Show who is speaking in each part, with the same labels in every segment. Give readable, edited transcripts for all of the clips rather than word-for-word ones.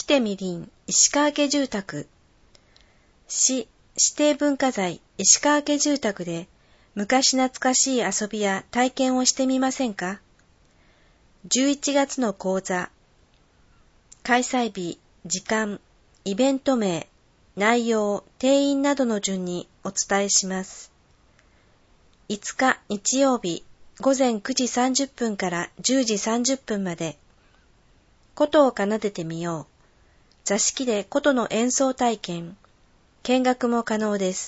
Speaker 1: 手みりん石川家住宅。市指定文化財石川家住宅で昔懐かしい遊びや体験をしてみませんか？ 11 月の講座。開催日、時間、イベント名、内容、定員などの順にお伝えします。5日日曜日午前9時30分から10時30分まで。琴を奏でてみよう。座敷で琴の演奏体験。見学も可能です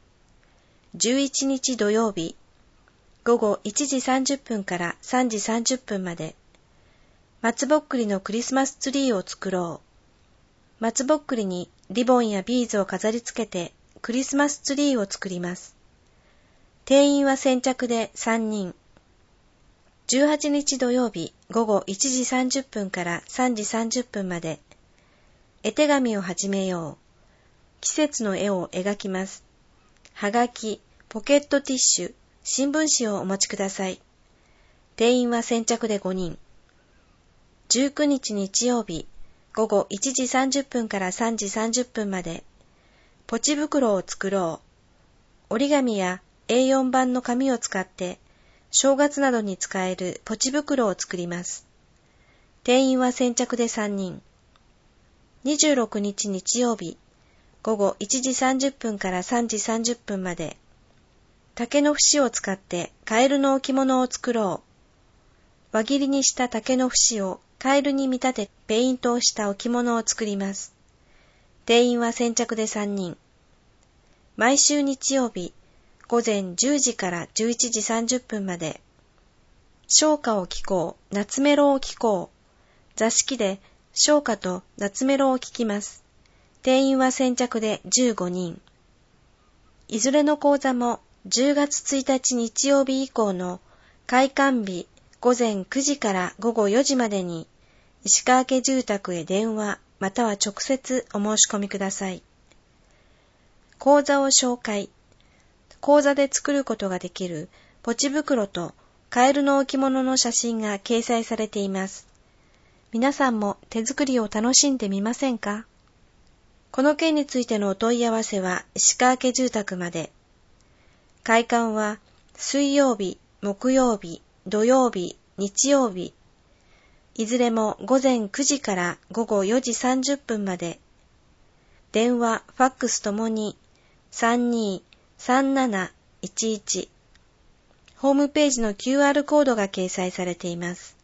Speaker 1: 。11日土曜日午後1時30分から3時30分まで。松ぼっくりのクリスマスツリーを作ろう。松ぼっくりにリボンやビーズを飾り付けてクリスマスツリーを作ります。定員は先着で3人。18日土曜日午後1時30分から3時30分まで。絵手紙を始めよう。季節の絵を描きます。はがき、ポケットティッシュ、新聞紙をお持ちください。定員は先着で5人。19日日曜日午後1時30分から3時30分まで。ポチ袋を作ろう。折り紙や A4 版の紙を使って正月などに使えるポチ袋を作ります。定員は先着で3人。26日日曜日午後1時30分から3時30分まで。竹の節を使ってカエルの置物を作ろう。輪切りにした竹の節をカエルに見立てペイントをした置物を作ります。定員は先着で3人。毎週日曜日午前10時から11時30分まで。唱歌を聴こう、夏メロを聴こう。座敷で唱歌と夏メロを聴きます。定員は先着で15人。いずれの講座も10月1日日曜日以降の開館日午前9時から午後4時までに石川家住宅へ電話または直接お申し込みください。講座を紹介。講座で作ることができるポチ袋とカエルの置物の写真が掲載されています。皆さんも手作りを楽しんでみませんか？この件についてのお問い合わせは石川家住宅まで。開館は水曜日、木曜日、土曜日、日曜日。いずれも午前9時から午後4時30分まで。電話、ファックスともに32-3711。ホームページの QR コードが掲載されています。